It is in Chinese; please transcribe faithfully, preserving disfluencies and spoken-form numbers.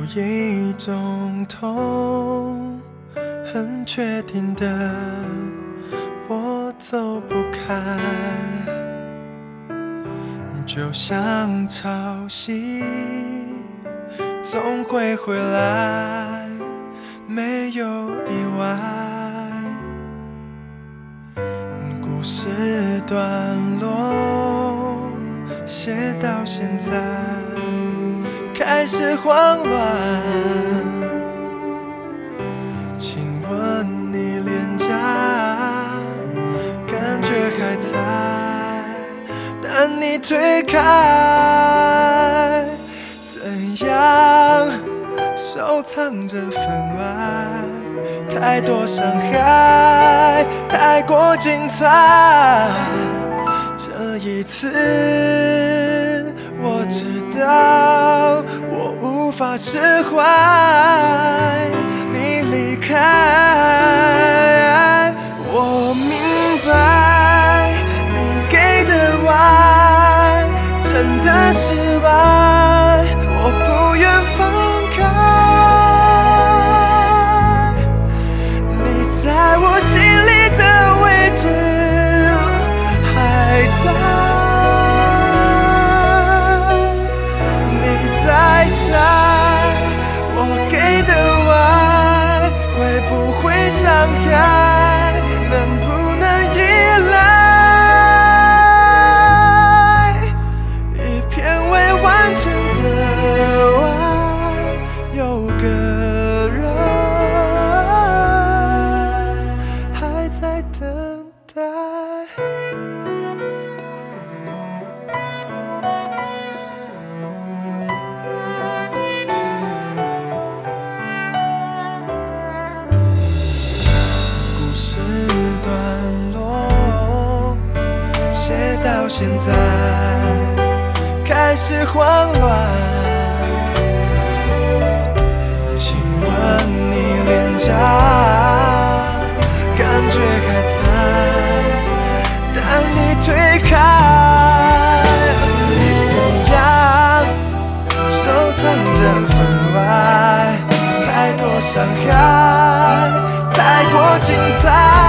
一种痛，很确定的，我走不开，就像潮汐，总会回来，没有意外。故事段落写到现在，开始慌乱。亲吻你脸颊，感觉还在，但你推开，怎样收藏这份爱？太多伤害，太过精彩。这一次，我知道我无法释怀。你离开，我明白，你给的爱真的失败，我不愿放开。你在我心里的位置还在，你在猜我给的爱会不会伤害，能不能依赖一片未完成的爱，有个人还在等待。故事段落写到现在，开始慌乱。亲吻你脸颊，感觉还在，但你推开，怎样收藏这份爱？太多伤害，太过精彩。